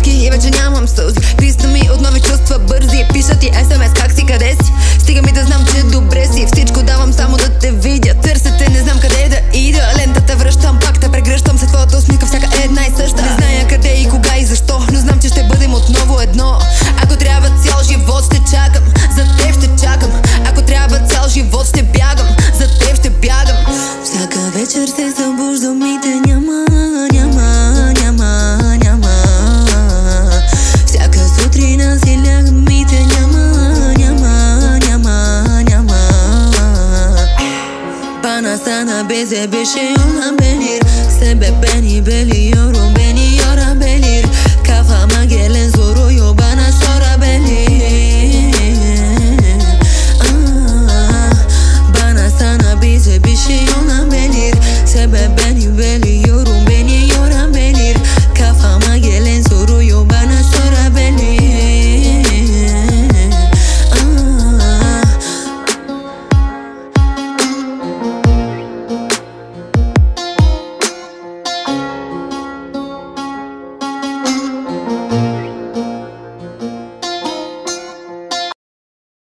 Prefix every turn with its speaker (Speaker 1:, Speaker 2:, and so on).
Speaker 1: сметки и вече нямам сълзи. Писна ми от нови чувства бързи, пиша ти SMS как си, къде си. Стига ми да знам, че добре си. Всичко давам само да те видя. Търся те, не знам къде да ида. Лентата връщам, пак те прегръщам. След твоята усмивка всяка е една и съща. Не зная къде и кога и защо, но знам, че ще бъдем отново едно. Ако трябва цял живот ще чакам, за теб ще чакам. Ако трябва цял живот ще бягам, за теб ще бягам. Всяка вечер се събуждам и те няма. Всяка сутрина си лягам и те няма. Pana sana beze beşe yola